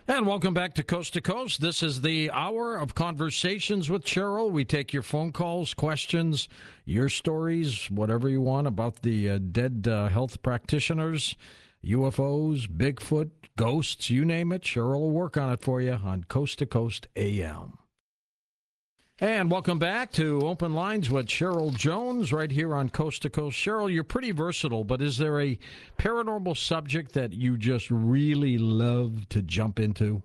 And welcome back to Coast to Coast. This is the hour of conversations with Cheryl. We take your phone calls, questions, your stories, whatever you want about the dead health practitioners, UFOs, Bigfoot, ghosts, you name it. Cheryl will work on it for you on Coast to Coast AM. And welcome back to Open Lines with Cheryl Jones right here on Coast to Coast. Cheryl, you're pretty versatile, but is there a paranormal subject that you just really love to jump into?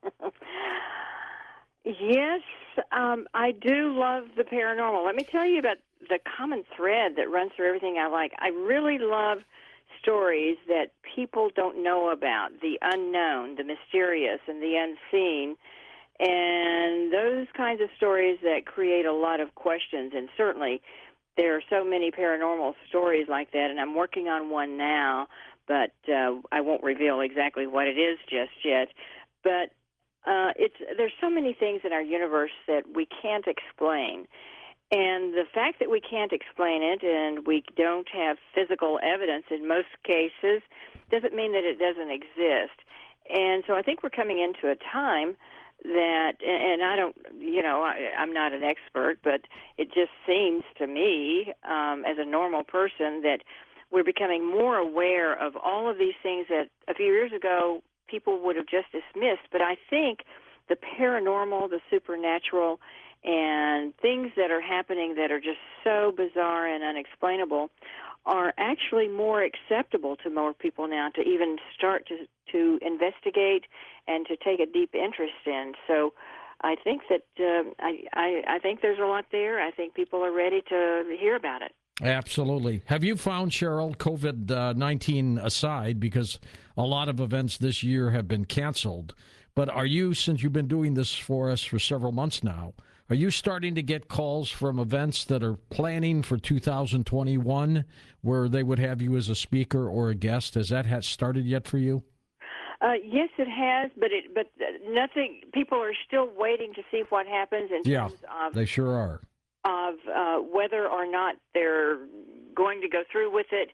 Yes, I do love the paranormal. Let me tell you about the common thread that runs through everything I like. I really love stories that people don't know about, the unknown, the mysterious, and the unseen. And those kinds of stories that create a lot of questions. And certainly there are so many paranormal stories like that, and I'm working on one now, but I won't reveal exactly what it is just yet. But there's so many things in our universe that we can't explain. And the fact that we can't explain it and we don't have physical evidence in most cases doesn't mean that it doesn't exist. And so I think we're coming into a time that, and I don't, I'm not an expert, but it just seems to me, as a normal person, that we're becoming more aware of all of these things that a few years ago people would have just dismissed. But I think the paranormal, the supernatural, and things that are happening that are just so bizarre and unexplainable are actually more acceptable to more people now to even start to investigate and to take a deep interest in. So I think that I think there's a lot there. I think people are ready to hear about it. Absolutely. Have you found, Cheryl, COVID-19 aside, because a lot of events this year have been canceled, but are you, since you've been doing this for us for several months now, are you starting to get calls from events that are planning for 2021 where they would have you as a speaker or a guest? Has that started yet for you? Yes, it has, but nothing. People are still waiting to see what happens in terms of they sure are. Of whether or not they're going to go through with it.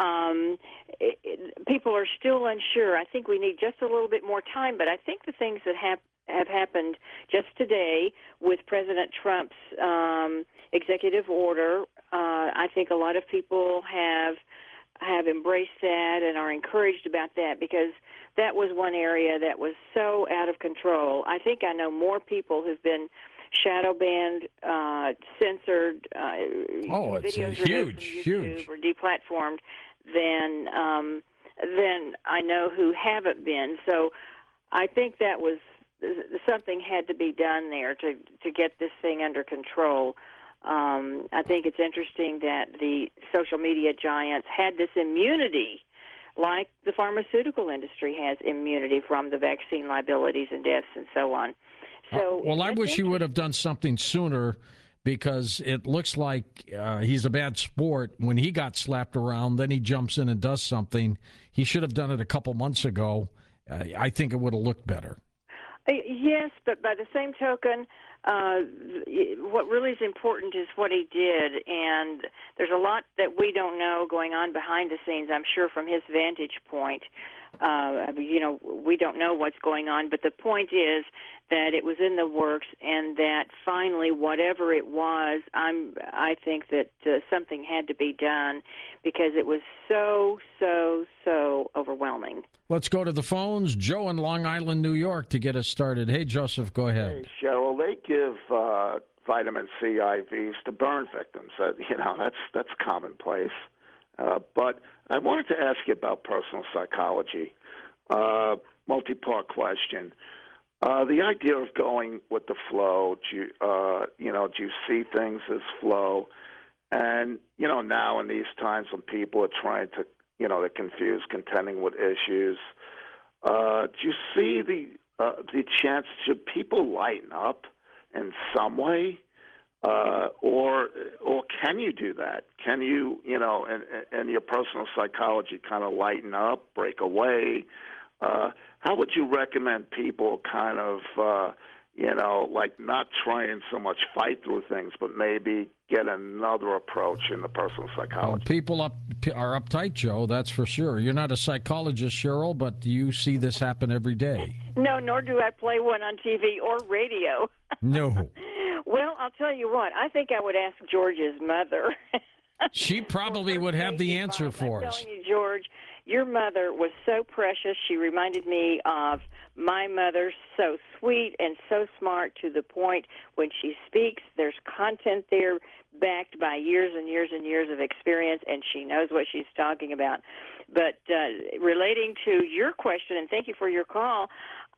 People are still unsure. I think we need just a little bit more time, but I think the things that have happened just today with President Trump's executive order, I think a lot of people have embraced that and are encouraged about that, because that was one area that was so out of control. I think I know more people who've been shadow banned, censored, videos huge, or deplatformed than I know who haven't been. So I think that was something had to be done there to get this thing under control. I think it's interesting that the social media giants had this immunity, like the pharmaceutical industry has immunity from the vaccine liabilities and deaths and so on. So, well, I wish you would have done something sooner, because it looks like he's a bad sport. When he got slapped around, then he jumps in and does something. He should have done it a couple months ago. I think it would have looked better. Yes, but by the same token, what really is important is what he did, and there's a lot that we don't know going on behind the scenes, I'm sure, from his vantage point. We don't know what's going on, but the point is that it was in the works, and that finally, whatever it was, I think that something had to be done, because it was so overwhelming. Let's go to the phones. Joe in Long Island, New York, to get us started. Hey, Joseph, go ahead. Hey, Cheryl, they give vitamin C IVs to burn victims. That's commonplace. But I wanted to ask you about personal psychology. Multi-part question. The idea of going with the flow, do you see things as flow? And, now in these times when people are trying to, they're confused, contending with issues, do you see the chance, should people lighten up in some way? Or can you do that? Can you, in your personal psychology, kind of lighten up, break away? How would you recommend people kind of, like not trying so much fight through things, but maybe get another approach in the personal Oh, psychology. people are uptight, Joe, that's for sure. You're not a psychologist, Cheryl, but you see this happen every day. No, nor do I play one on TV or radio. No. Well, I'll tell you what. I think I would ask George's mother. She probably would have the answer for I'm us. telling you, George, your mother was so precious. She reminded me of my mother, so sweet and so smart to the point when she speaks, there's content there backed by years and years and years of experience, and she knows what she's talking about. But relating to your question, and thank you for your call,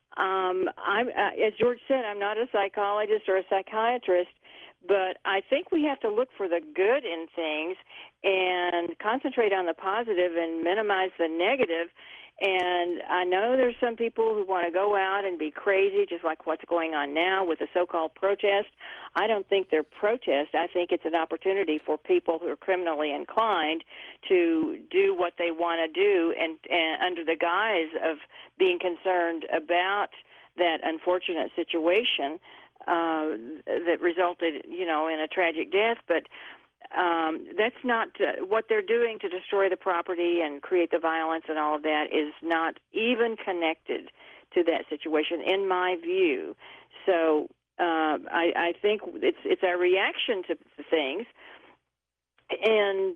as George said, I'm not a psychologist or a psychiatrist, but I think we have to look for the good in things and concentrate on the positive and minimize the negative. And I know there's some people who want to go out and be crazy, just like what's going on now with the so-called protest. I don't think they're protest. I think it's an opportunity for people who are criminally inclined to do what they want to do, and under the guise of being concerned about that unfortunate situation that resulted, in a tragic death. But that's not what they're doing to destroy the property and create the violence and all of that is not even connected to that situation, in my view. So I think it's our reaction to things, and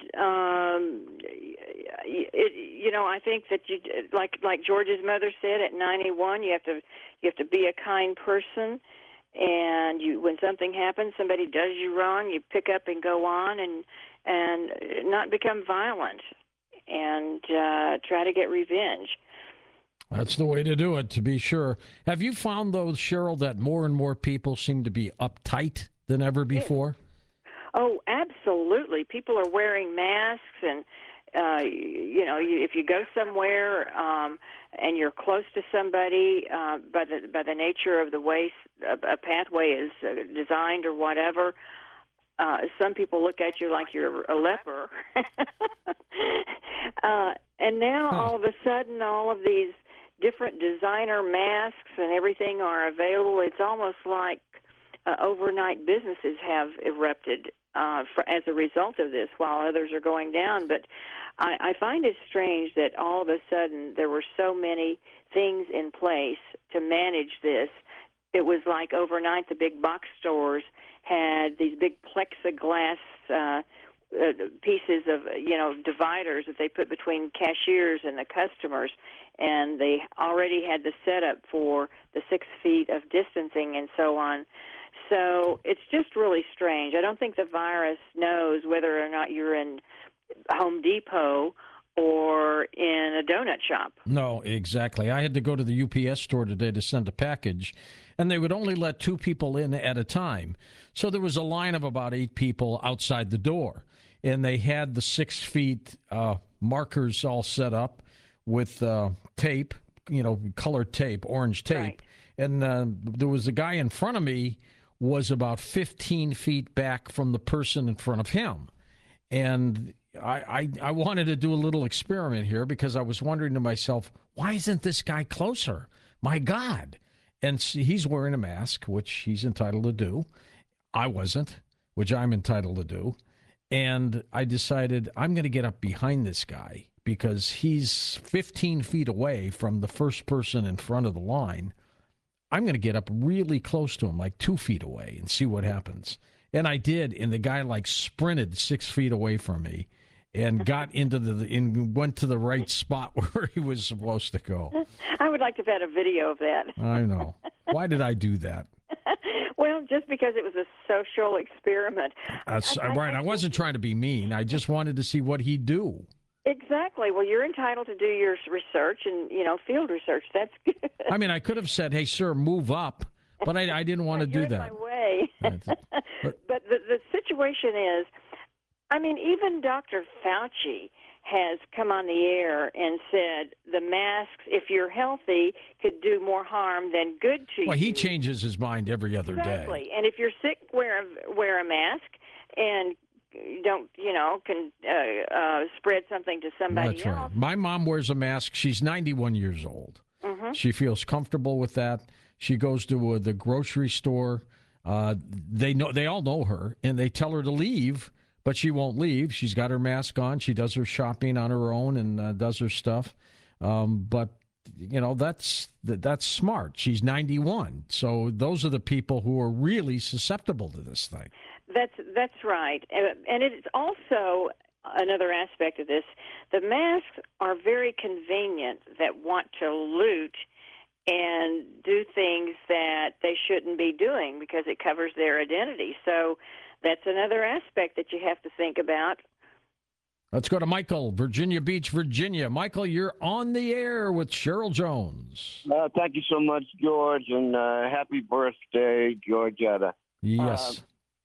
I think that you, like George's mother said, at 91, you have to be a kind person. And when something happens, somebody does you wrong, you pick up and go on, and not become violent, and try to get revenge. That's the way to do it, to be sure. Have you found, though, Cheryl, that more and more people seem to be uptight than ever before? Oh, absolutely. People are wearing masks, and if you go somewhere and you're close to somebody, by the nature of the way a pathway is designed or whatever, some people look at you like you're a leper. And now all of a sudden, all of these different designer masks and everything are available. It's almost like overnight businesses have erupted as a result of this, while others are going down. But I find it strange that all of a sudden there were so many things in place to manage this. It was like overnight the big box stores had these big plexiglass pieces of, dividers that they put between cashiers and the customers, and they already had the setup for the 6 feet of distancing and so on. So it's just really strange. I don't think the virus knows whether or not you're in Home Depot or in a donut shop. No, exactly. I had to go to the UPS store today to send a package, and they would only let 2 people in at a time. So there was a line of about 8 people outside the door, and they had the 6 feet markers all set up with tape, colored tape, orange tape. Right. And there was a guy in front of me was about 15 feet back from the person in front of him. And I wanted to do a little experiment here because I was wondering to myself, why isn't this guy closer? My God. And he's wearing a mask, which he's entitled to do. I wasn't, which I'm entitled to do. And I decided I'm going to get up behind this guy because he's 15 feet away from the first person in front of the line. I'm going to get up really close to him, like 2 feet away, and see what happens. And I did, and the guy sprinted 6 feet away from me and got went to the right spot where he was supposed to go. I would like to have had a video of that. I know. Why did I do that? Well, just because it was a social experiment. That's right. I wasn't trying to be mean. I just wanted to see what he'd do. Exactly. Well, you're entitled to do your research and, field research. That's good. I mean, I could have said, hey, sir, move up, but I didn't want to do that. My way. But the situation is, even Dr. Fauci has come on the air and said the masks, if you're healthy, could do more harm than good to you. Well, he changes his mind every other day. Exactly. And if you're sick, wear a mask, and don't, can spread something to somebody That's else. right. My mom wears a mask. She's 91 years old. She feels comfortable with that. She goes to the grocery store. They all know her, and they tell her to leave, but she won't leave. She's got her mask on. She does her shopping on her own and does her stuff. But that's smart. She's 91, so those are the people who are really susceptible to this thing. That's right, and it is also another aspect of this. The masks are very convenient that want to loot and do things that they shouldn't be doing because it covers their identity. So that's another aspect that you have to think about. Let's go to Michael, Virginia Beach, Virginia. Michael, you're on the air with Cheryl Jones. Thank you so much, George, and happy birthday, Georgetta. Yes.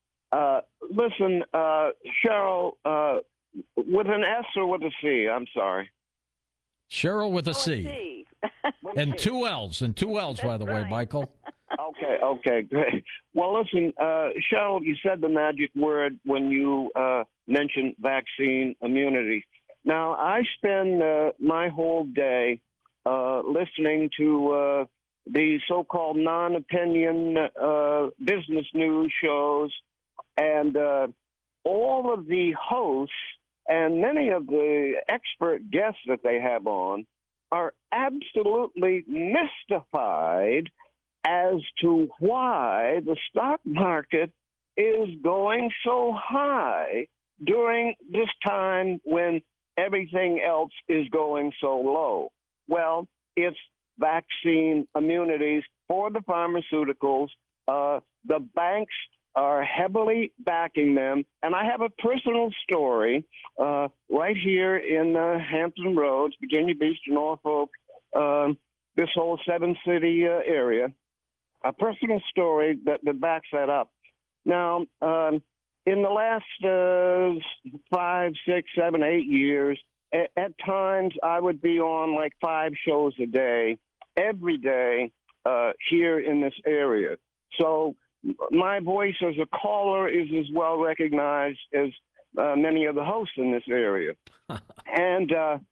Listen, Cheryl, with an S or with a C? I'm sorry. Cheryl with a C. And two L's, by the way, Michael. Okay, great. Well, listen, Cheryl, you said the magic word when you mentioned vaccine immunity. Now, I spend my whole day listening to the so-called non-opinion business news shows, and all of the hosts and many of the expert guests that they have on are absolutely mystified as to why the stock market is going so high during this time when everything else is going so low. Well, it's vaccine immunities for the pharmaceuticals. The banks are heavily backing them. And I have a personal story right here in Hampton Roads, Virginia Beach, Norfolk, this whole seven-city area. A personal story that backs that up. Now, in the last 5, 6, 7, 8 years, at times I would be on like 5 shows a day, every day here in this area. So my voice as a caller is as well recognized as many of the hosts in this area. And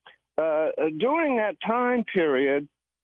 during that time period,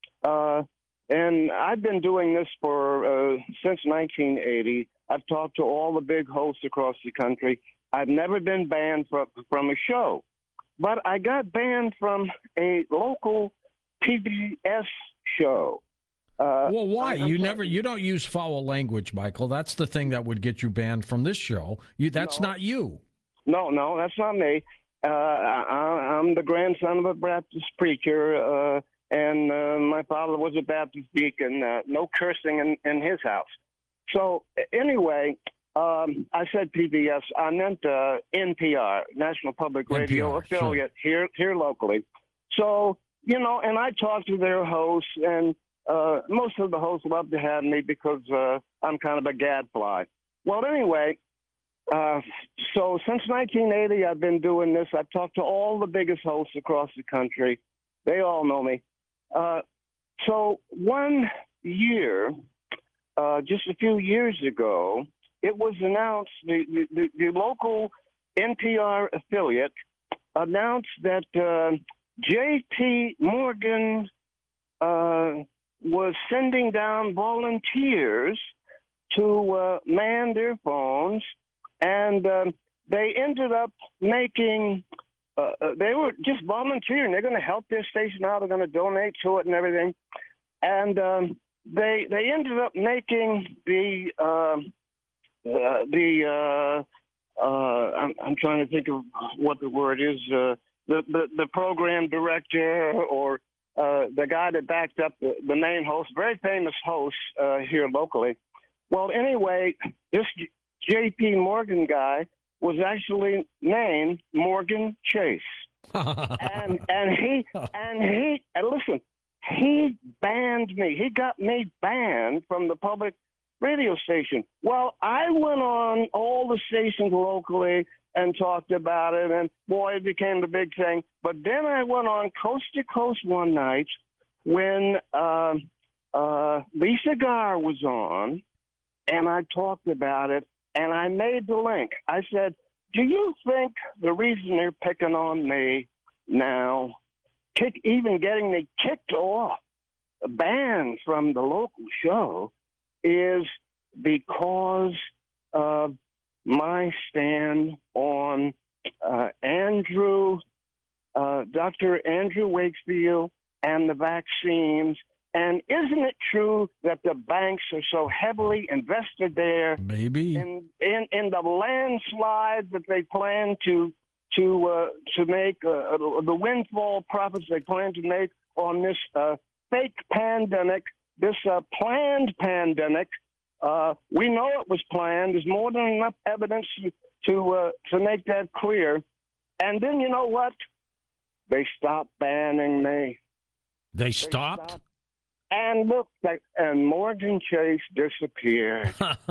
and I've been doing this for since 1980. I've talked to all the big hosts across the country. I've never been banned from a show, but I got banned from a local PBS show. Well, why? You don't use foul language, Michael. That's the thing that would get you banned from this show. That's not you. No, that's not me. I'm the grandson of a Baptist preacher, and my father was a Baptist deacon. No cursing in his house. So anyway, I said PBS. I meant NPR, National Public Radio affiliate, sure. here locally. So, and I talked to their hosts, and most of the hosts love to have me because I'm kind of a gadfly. Well, anyway, so since 1980, I've been doing this. I've talked to all the biggest hosts across the country. They all know me. So one year, just a few years ago, it was announced, the local NPR affiliate announced that J.P. Morgan was sending down volunteers to man their phones, and they ended up making, they were just volunteering. They're going to help their station out. They're going to donate to it and everything. And they ended up making I'm trying to think of what the word is, the program director or the guy that backed up the main host, very famous host here locally. Well, anyway, this J.P. Morgan guy was actually named Morgan Chase, and listen, he banned me. He got me banned from the public radio station. Well, I went on all the stations locally and talked about it, and boy, it became the big thing. But then I went on Coast to Coast one night when Lisa Garr was on, and I talked about it, and I made the link. I said, do you think the reason they're picking on me now, even getting me kicked off banned from the local show is because of my stand on Dr. Andrew Wakefield and the vaccines. And isn't it true that the banks are so heavily invested there Maybe. in the landslide that they plan to make, the windfall profits they plan to make on this fake pandemic, this planned pandemic? We know it was planned. There's more than enough evidence to make that clear. And then you know what? They stopped banning me. They stopped? And look, and Morgan Chase disappeared.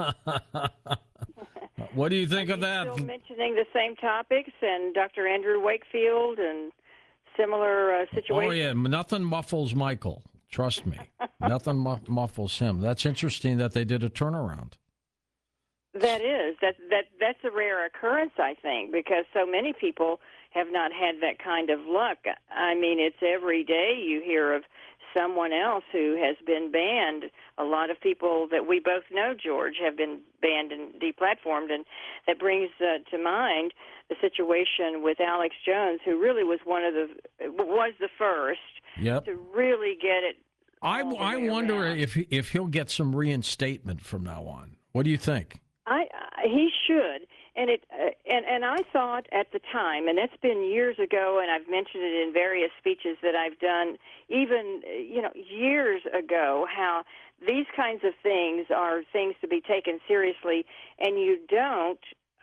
What do you think of that? Still mentioning the same topics and Dr. Andrew Wakefield and similar situations. Oh, yeah. Nothing muffles Michael. Trust me. Nothing muffles him. That's interesting that they did a turnaround. That is. That's a rare occurrence, I think, because so many people have not had that kind of luck. I mean, it's every day you hear of someone else who has been banned. A lot of people that we both know, George, have been banned and deplatformed, and that brings to mind the situation with Alex Jones, who really was the first Yep. to really get it. I wonder if he'll get some reinstatement from now on. What do you think? He should, and and I thought at the time, and that's been years ago, and I've mentioned it in various speeches that I've done, even years ago, how these kinds of things are things to be taken seriously, and you don't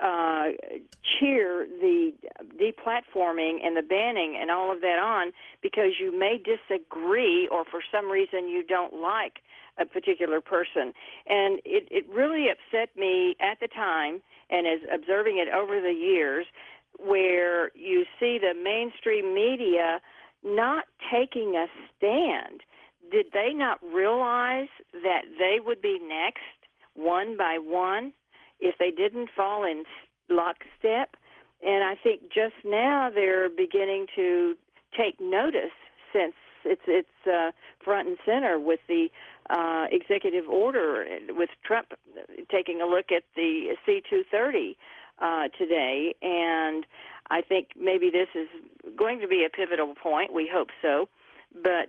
cheer the deplatforming and the banning and all of that on because you may disagree or for some reason you don't like a particular person. And it really upset me at the time, and as observing it over the years, where you see the mainstream media not taking a stand. Did they not realize that they would be next, one by one, if they didn't fall in lockstep? And I think just now they're beginning to take notice, since it's front and center with the executive order, with Trump taking a look at the C-230 today. And I think maybe this is going to be a pivotal point. We hope so. But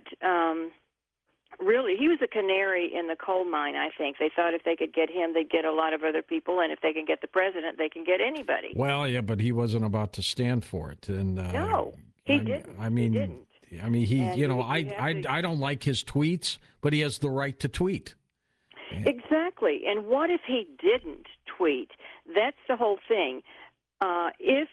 really, he was a canary in the coal mine, I think. They thought if they could get him, they'd get a lot of other people, and if they can get the president, they can get anybody. Well, yeah, but he wasn't about to stand for it. And no, he didn't. I mean, he didn't. I mean, And I don't like his tweets, but he has the right to tweet. Exactly. And what if he didn't tweet? That's the whole thing. If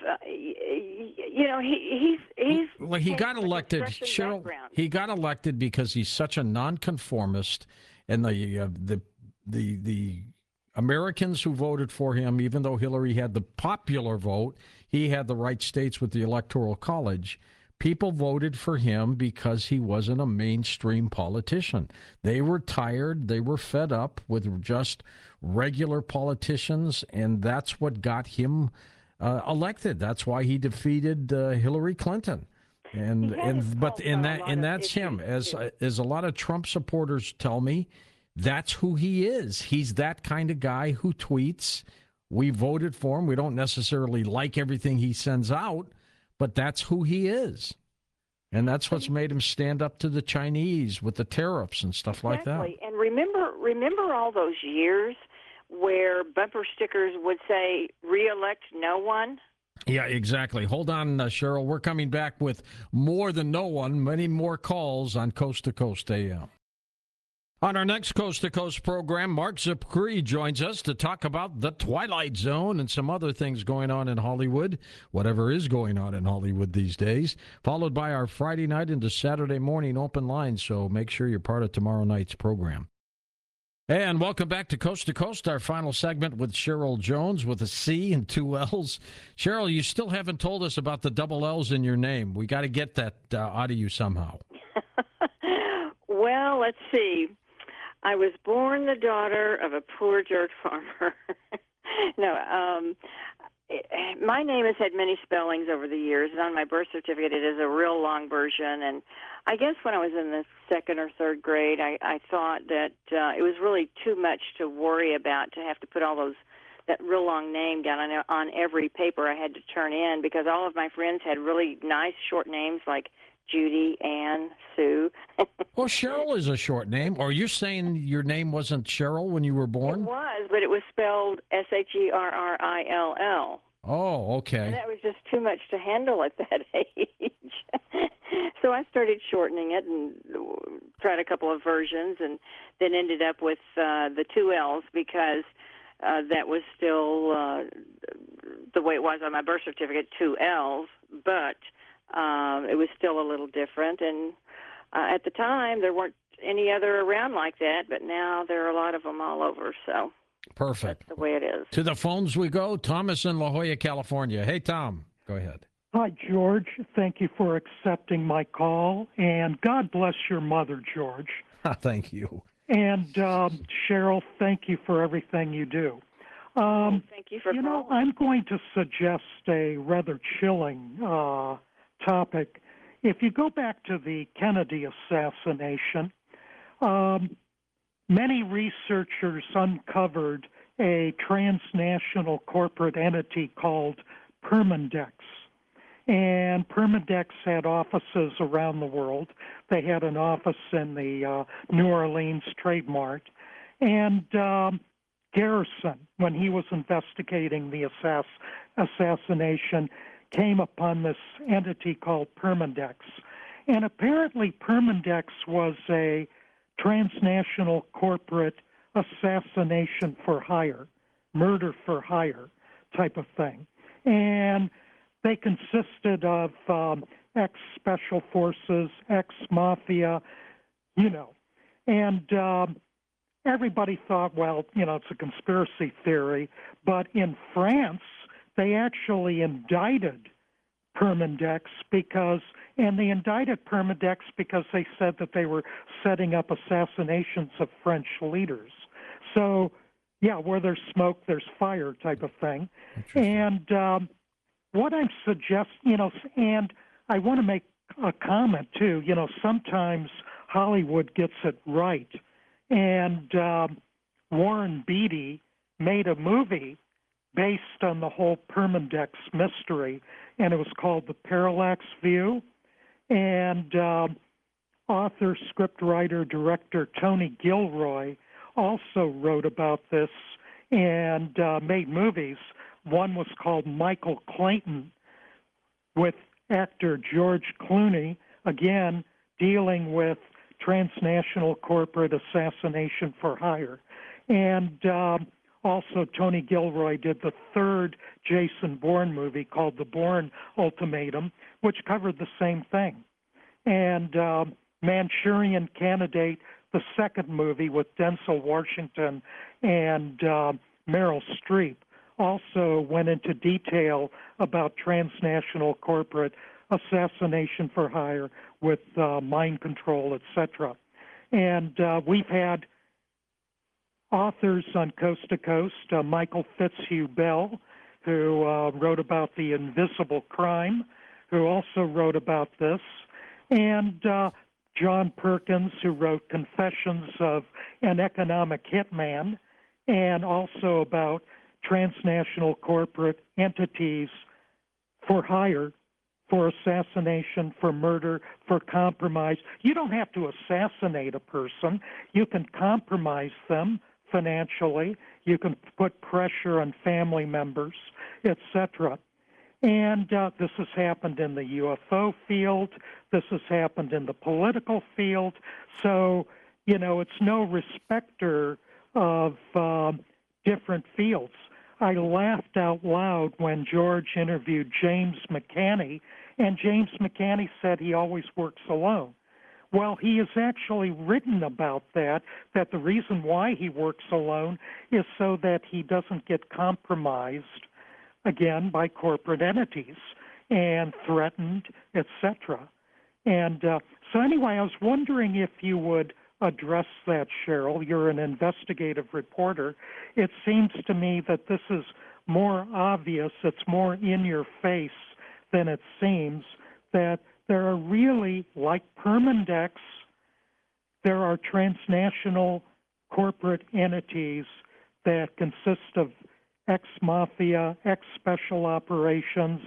he got elected, Cheryl. Background. He got elected because he's such a nonconformist, and the Americans who voted for him, even though Hillary had the popular vote, he had the right states with the Electoral College. People voted for him because he wasn't a mainstream politician. They were tired. They were fed up with just regular politicians, and that's what got him elected. That's why he defeated Hillary Clinton. And that's him. As a lot of Trump supporters tell me, that's who he is. He's that kind of guy who tweets. We voted for him. We don't necessarily like everything he sends out, but that's who he is. And that's what's made him stand up to the Chinese with the tariffs and stuff like that. And remember all those years where bumper stickers would say, "Re-elect no one"? Yeah, exactly. Hold on, Cheryl. We're coming back with more than no one, many more calls on Coast to Coast AM. On our next Coast to Coast program, Mark Zipkree joins us to talk about the Twilight Zone and some other things going on in Hollywood, whatever is going on in Hollywood these days, followed by our Friday night into Saturday morning open line, so make sure you're part of tomorrow night's program. And welcome back to Coast, our final segment with Cheryl Jones with a C and two L's. Cheryl, you still haven't told us about the double L's in your name. We got to get that out of you somehow. Well, let's see. I was born the daughter of a poor dirt farmer. No, My name has had many spellings over the years, and on my birth certificate it is a real long version. And I guess when I was in the second or third grade, I thought that it was really too much to worry about, to have to put all that real long name down on every paper I had to turn in, because all of my friends had really nice short names like Judy, Ann, Sue. Well, Cheryl is a short name. Or you're saying your name wasn't Cheryl when you were born? It was, but it was spelled Sherrill. Oh, okay. And that was just too much to handle at that age. So I started shortening it and tried a couple of versions, and then ended up with the two L's, because that was still the way it was on my birth certificate, two L's, but it was still a little different. And at the time, there weren't any other around like that, but now there are a lot of them all over, so perfect. that's the way it is. To the phones we go. Thomas in La Jolla, California. Hey, Tom, go ahead. Hi, George. Thank you for accepting my call, and God bless your mother, George. Thank you. And Cheryl, thank you for everything you do. Thank you for calling. I'm going to suggest a rather chilling topic. If you go back to the Kennedy assassination, many researchers uncovered a transnational corporate entity called Permindex. And Permindex had offices around the world. They had an office in the New Orleans Trade Mart. And Garrison, when he was investigating the assassination, came upon this entity called Permindex. And apparently Permindex was a transnational corporate assassination for hire, murder for hire type of thing. And they consisted of ex-special forces, ex-mafia, and everybody thought, well, it's a conspiracy theory. But in France, they actually indicted Permindex and they indicted Permindex because they said that they were setting up assassinations of French leaders. So, yeah, where there's smoke, there's fire type of thing. And what I'm suggesting, and I want to make a comment too, sometimes Hollywood gets it right. And Warren Beatty made a movie based on the whole Permindex mystery, and it was called The Parallax View. And author, scriptwriter, director Tony Gilroy also wrote about this and made movies. One was called Michael Clayton with actor George Clooney, again, dealing with transnational corporate assassination for hire. And also Tony Gilroy did the third Jason Bourne movie called The Bourne Ultimatum, which covered the same thing. And Manchurian Candidate, the second movie with Denzel Washington and Meryl Streep, also went into detail about transnational corporate assassination for hire with mind control, etc. And we've had authors on Coast to Coast, Michael Fitzhugh Bell, who wrote about The Invisible Crime, who also wrote about this, and John Perkins, who wrote Confessions of an Economic Hitman, and also about transnational corporate entities for hire, for assassination, for murder, for compromise. You don't have to assassinate a person. You can compromise them financially. You can put pressure on family members, etc. And this has happened in the UFO field. This has happened in the political field. So, it's no respecter of different fields. I laughed out loud when George interviewed James McCanney, and James McCanney said he always works alone. Well, he has actually written about that the reason why he works alone is so that he doesn't get compromised, again, by corporate entities and threatened, etc. And so anyway, I was wondering if you would address that, Cheryl. You're an investigative reporter. It seems to me that this is more obvious, it's more in your face than it seems, that there are really, like Permindex, there are transnational corporate entities that consist of ex-mafia, ex-special operations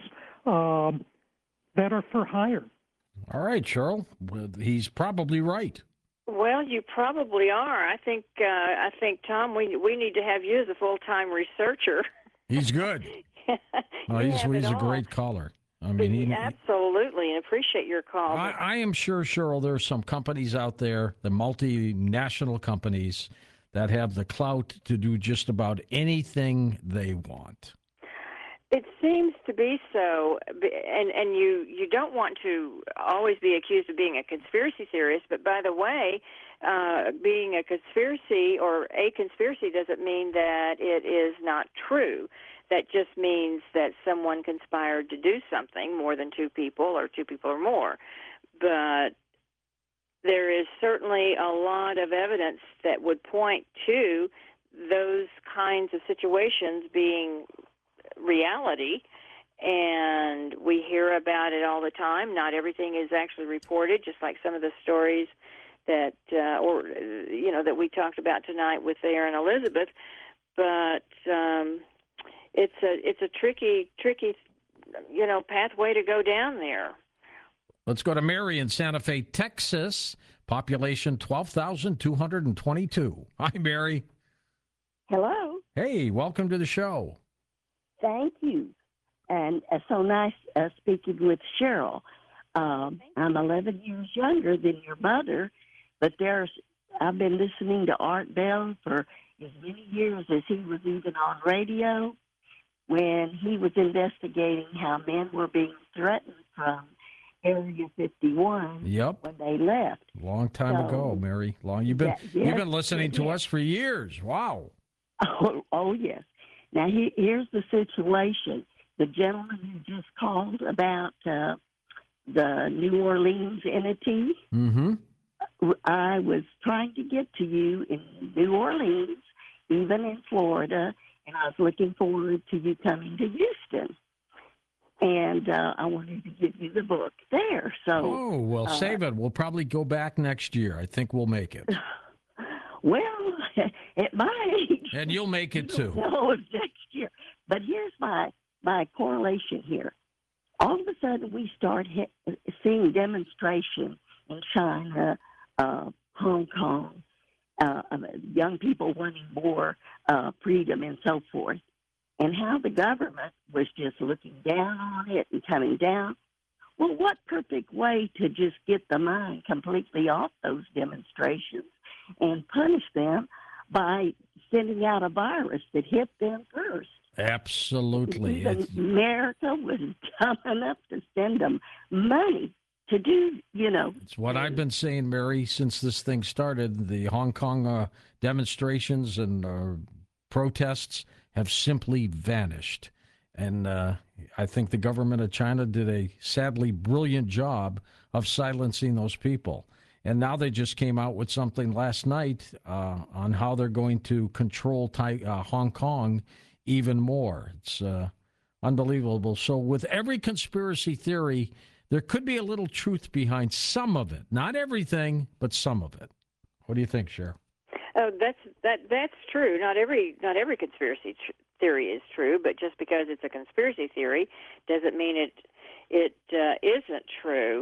that are for hire. All right, Cheryl. Well, he's probably right. Well, you probably are. I think Tom, we need to have you as a full-time researcher. He's good. No, You he's have it a all. great caller. I mean, Absolutely, and appreciate your call. I am sure, Cheryl, there are some companies out there, the multinational companies, that have the clout to do just about anything they want. It seems to be so, and you don't want to always be accused of being a conspiracy theorist, but by the way, being a conspiracy or a conspiracy doesn't mean that it is not true. That just means that someone conspired to do something, more than two people or more. But there is certainly a lot of evidence that would point to those kinds of situations being reality, and we hear about it all the time. Not everything is actually reported, just like some of the stories that that we talked about tonight with Aaron Elizabeth. But it's a tricky pathway to go down there. Let's go to Mary in Santa Fe, Texas. Population 12,222. Hi, Mary. Hello. Hey, welcome to the show. Thank you. And so nice speaking with Cheryl. I'm 11 years younger than your mother, but I've been listening to Art Bell for as many years as he was even on radio when he was investigating how men were being threatened from Area 51 when they left. Long time ago, Mary. You've been listening to us for years. Wow. Oh yes. Now, here's the situation. The gentleman who just called about the New Orleans entity, I was trying to get to you in New Orleans, even in Florida, and I was looking forward to you coming to Houston. And I wanted to give you the book there. So, save it. We'll probably go back next year. I think we'll make it. Well, at my age. And you'll make it too. No, next year. But here's my correlation here. All of a sudden, we start seeing demonstrations in China, Hong Kong, young people wanting more freedom and so forth, and how the government was just looking down on it and coming down. Well, what perfect way to just get the mind completely off those demonstrations and punish them by sending out a virus that hit them first. Absolutely. Even America was dumb enough to send them money to do, It's what I've been saying, Mary, since this thing started. The Hong Kong demonstrations and protests have simply vanished. And I think the government of China did a sadly brilliant job of silencing those people. And now they just came out with something last night on how they're going to control Hong Kong even more. It's unbelievable. So with every conspiracy theory, there could be a little truth behind some of it. Not everything, but some of it. What do you think, Cheryl? Oh, that's true. Not every conspiracy theory is true, but just because it's a conspiracy theory doesn't mean it isn't true.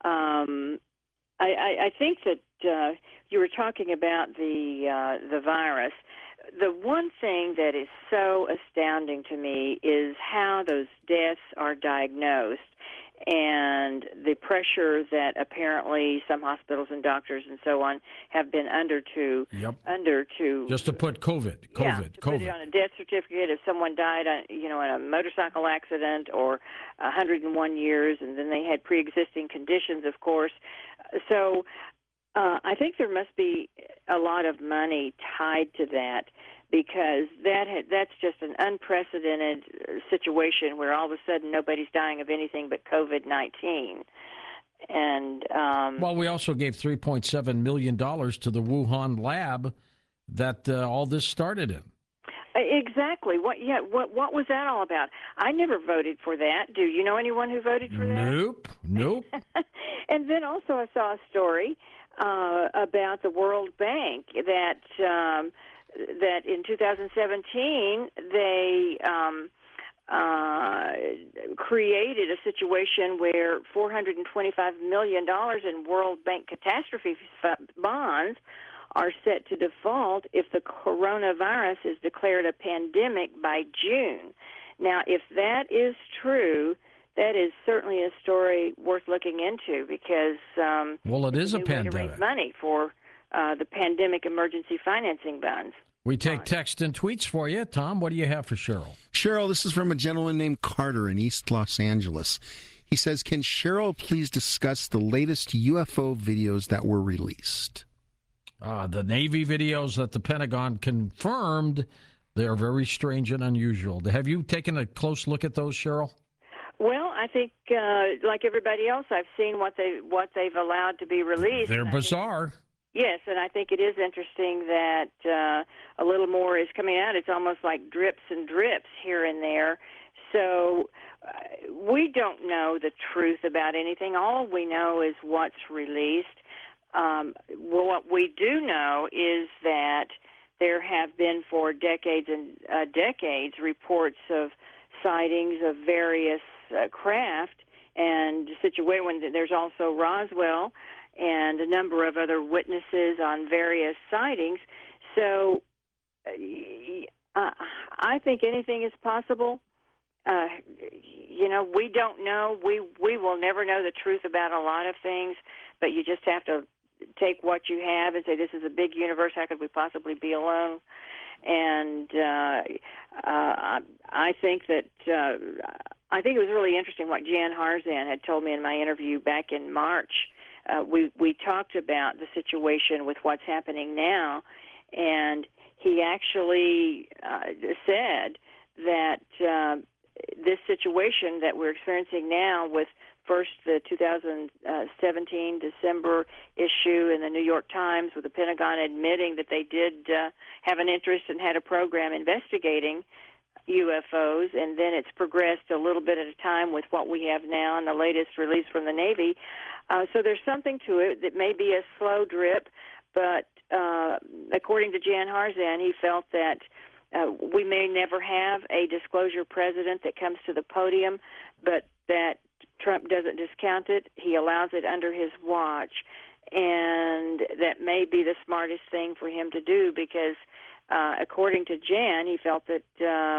I think that you were talking about the virus. The one thing that is so astounding to me is how those deaths are diagnosed and the pressure that apparently some hospitals and doctors and so on have been under to just to put COVID put it on a death certificate if someone died in a motorcycle accident or 101 years, and then they had pre-existing conditions, of course. So I think there must be a lot of money tied to that, because that's just an unprecedented situation where all of a sudden nobody's dying of anything but COVID-19. And we also gave $3.7 million to the Wuhan lab that all this started in. Exactly. What? Yeah. What was that all about? I never voted for that. Do you know anyone who voted for that? Nope. And then also I saw a story about the World Bank that that in 2017 they created a situation where $425 million in World Bank catastrophe bonds are set to default if the coronavirus is declared a pandemic by June. Now, if that is true, that is certainly a story worth looking into because well, it is a new way to pandemic. raise money for the pandemic emergency financing bonds. We take text and tweets for you. Tom, what do you have for Cheryl? Cheryl, this is from a gentleman named Carter in East Los Angeles. He says, can Cheryl please discuss the latest UFO videos that were released? The Navy videos that the Pentagon confirmed, they are very strange and unusual. Have you taken a close look at those, Cheryl? Well, I think, like everybody else, I've seen what they've allowed to be released. They're bizarre. Yes, and I think it is interesting that a little more is coming out. It's almost like drips and drips here and there. So we don't know the truth about anything. All we know is what's released. What we do know is that there have been for decades and decades reports of sightings of various craft and situation. There's also Roswell and a number of other witnesses on various sightings. So I think anything is possible. We don't know. We will never know the truth about a lot of things, but you just have to take what you have and say, this is a big universe. How could we possibly be alone? And I think that I think it was really interesting what Jan Harzan had told me in my interview back in March. We talked about the situation with what's happening now, and he actually said that this situation that we're experiencing now with first the 2017 December issue in the New York Times with the Pentagon admitting that they did have an interest and had a program investigating UFOs, and then it's progressed a little bit at a time with what we have now and the latest release from the Navy. So there's something to it that may be a slow drip, but according to Jan Harzan, he felt that we may never have a disclosure president that comes to the podium, but that Trump doesn't discount it. He allows it under his watch, and that may be the smartest thing for him to do because, according to Jan, he felt that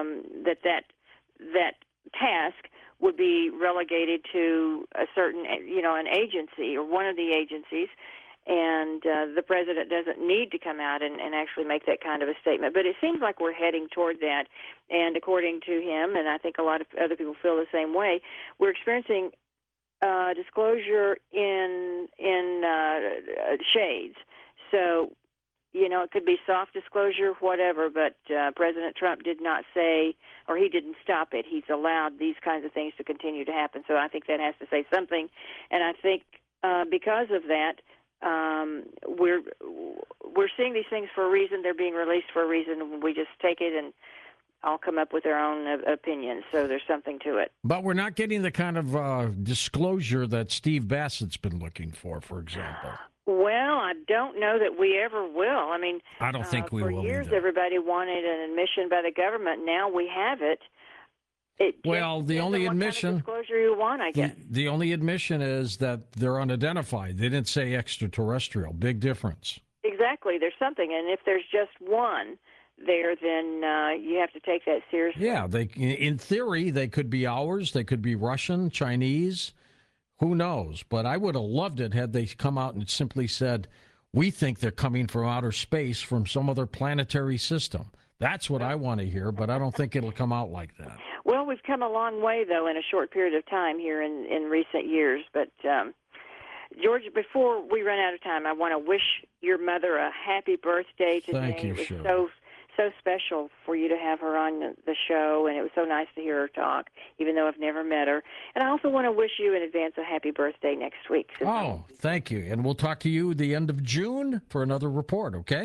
that task would be relegated to a certain, an agency or one of the agencies, and the president doesn't need to come out and actually make that kind of a statement. But it seems like we're heading toward that, and according to him, and I think a lot of other people feel the same way, we're experiencing disclosure in shades. So, it could be soft disclosure, whatever, but President Trump did not say, or he didn't stop it. He's allowed these kinds of things to continue to happen. So I think that has to say something. And I think because of that, we're seeing these things for a reason. They're being released for a reason. We just take it and all come up with our own opinions. So there's something to it. But we're not getting the kind of disclosure that Steve Bassett's been looking for example. Well, I don't know that we ever will. I mean, I don't think we will. For years, either. Everybody wanted an admission by the government. Now we have it. The only admission, what kind of disclosure you want, I guess. The only admission is that they're unidentified. They didn't say extraterrestrial. Big difference. Exactly. There's something, and if there's just one there, then you have to take that seriously. Yeah, in theory, they could be ours. They could be Russian, Chinese. Who knows? But I would have loved it had they come out and simply said, we think they're coming from outer space from some other planetary system. That's what I want to hear, but I don't think it'll come out like that. Well, we've come a long way, though, in a short period of time here in recent years. But, George, before we run out of time, I want to wish your mother a happy birthday today. Thank you, it was Cheryl. so special for you to have her on the show, and it was so nice to hear her talk, even though I've never met her. And I also want to wish you in advance a happy birthday next week. Oh, thank you. And we'll talk to you the end of June for another report, okay?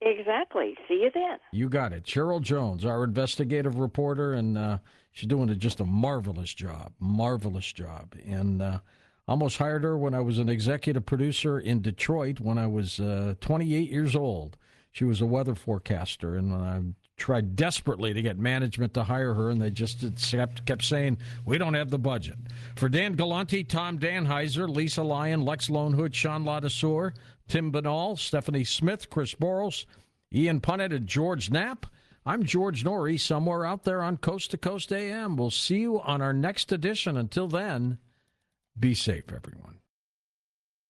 Exactly. See you then. You got it. Cheryl Jones, our investigative reporter, and she's doing just a marvelous job. Marvelous job. And I almost hired her when I was an executive producer in Detroit when I was 28 years old. She was a weather forecaster, and I tried desperately to get management to hire her, and they just kept saying, we don't have the budget. For Dan Galante, Tom Danheiser, Lisa Lyon, Lex Lonehood, Sean Ladassour, Tim Banal, Stephanie Smith, Chris Boros, Ian Punnett, and George Knapp, I'm George Norrie, somewhere out there on Coast to Coast AM. We'll see you on our next edition. Until then, be safe, everyone.